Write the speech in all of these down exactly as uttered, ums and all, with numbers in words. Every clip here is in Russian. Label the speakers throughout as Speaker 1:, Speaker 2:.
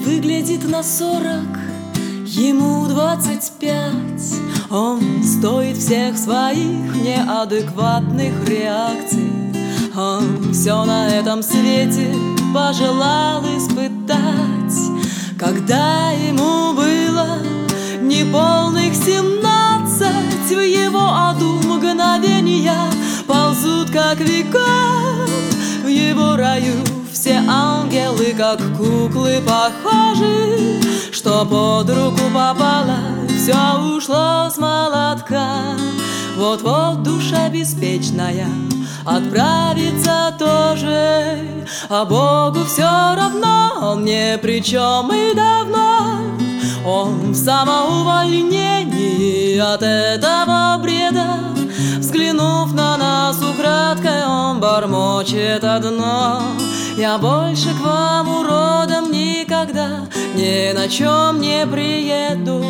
Speaker 1: выглядит на сорок, ему двадцать пять. Он стоит всех своих неадекватных реакций. Он все на этом свете пожелал испытать. Когда ему было неполных семнадцать, в его аду мгновения ползут как века. В его раю все ангелы как куклы похожи, что под руку попало, все ушло с молотка. Вот-вот душа беспечная отправится тоже, а Богу все равно, он ни при чем и давно. Он в самоувольнении от этого бреда, взглянув на нас украдкой, он бормочет одно: я больше к вам, уродам, никогда ни на чем не приеду.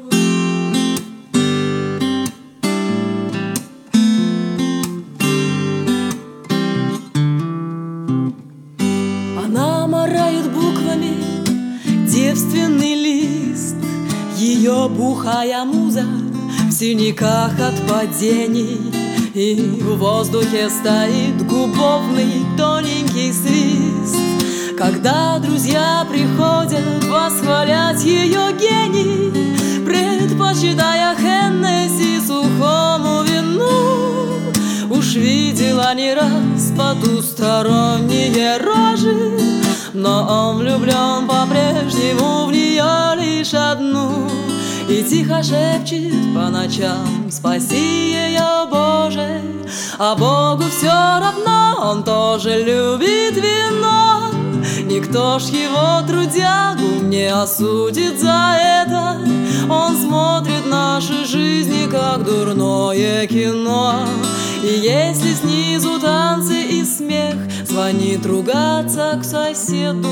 Speaker 1: Она марает буквами девственный лист, ее бухая муза в синяках от падений, и в воздухе стоит губовный тоненький свист. Когда друзья приходят восхвалять ее гений, предпочитая Хеннесси сухому вину, уж видела не раз потусторонние рожи, но он влюблен по-прежнему в нее лишь одну. И тихо шепчет по ночам: спаси ее, Боже. А Богу все равно, он тоже любит вино. Никто ж его, трудягу, не осудит за это. Он смотрит наши жизни как дурное кино. И если снизу танцы и смех, звонит ругаться к соседу.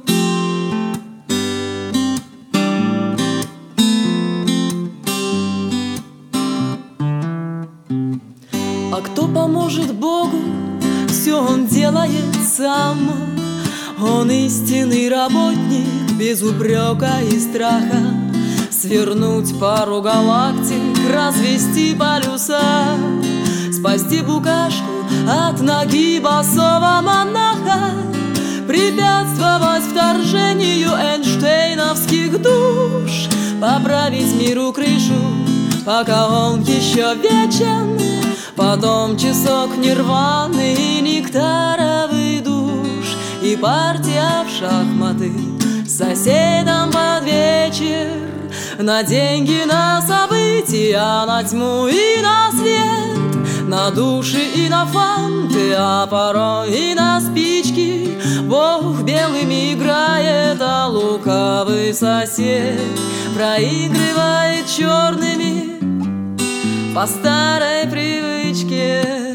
Speaker 1: А кто поможет Богу? Все он делает сам. Он истинный работник, без упрека и страха. Свернуть пару галактик, развести полюса, спасти букашку от ноги босого монаха, препятствовать вторжению Эйнштейновских душ, поправить миру крышу, пока он еще вечен. Потом часок нирваны и нектаровый душ, и партия в шахматы с соседом под вечер. На деньги, на события, на тьму и на свет, на души и на фанты, а порой и на спички. Бог белыми играет, а лукавый сосед проигрывает черными по старой привычке.